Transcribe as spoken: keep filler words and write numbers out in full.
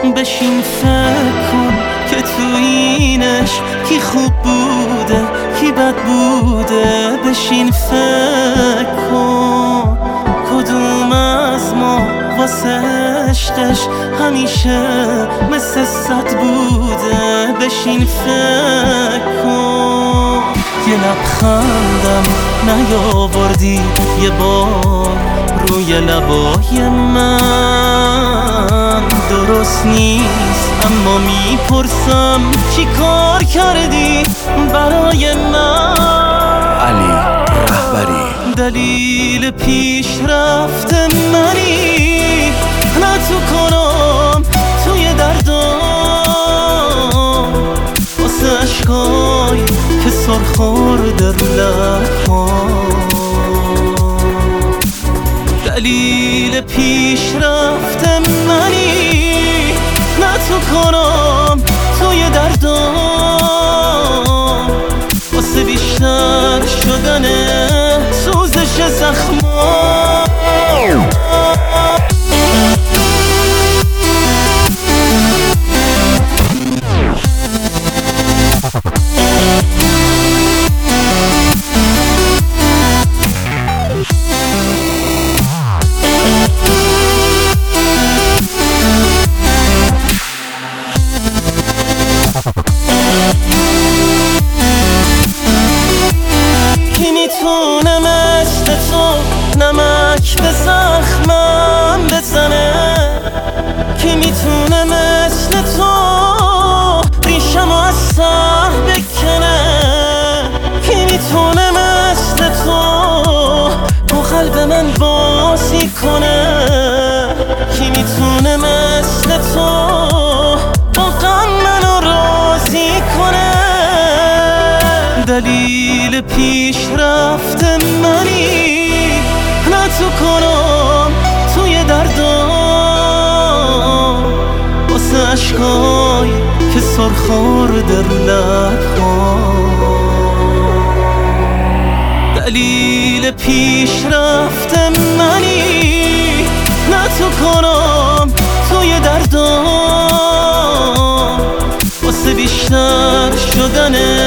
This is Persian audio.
بشین فکر کن که تو اینش کی خوب بوده کی بد بوده. بشین فکر کن کدوم از ما واسه عشقش همیشه مثل صد بوده. بشین فکر کن یه لبخندم نیاوردی یه بار روی لبای من. درست نیست اما میپرسم چی کار کردی برای من. علی رهبری دلیل پیشرفت منی نه تو کنم توی دردم واسه عشقای که سرخورده رو لبم. دلیل پیشرفت منی نه تو کنم توی دردم واسه بیشتر شدن سوزش زخمام. کی میتونه مثل تو نمک به زخمم بزنه؟ کی میتونه مثل تو ریشمو از سر بکنه؟ کی میتونه مثل تو با قلب من بازی کنه؟ کی میتونه مثل تو با غم منو راضی کنه؟ دلیل پیشرفت منی نه تو کنم توی دردم واسه عشقای که سرخورده رو لبم. دلیل پیشرفت منی نه تو کنم توی دردم واسه بیشتر شدن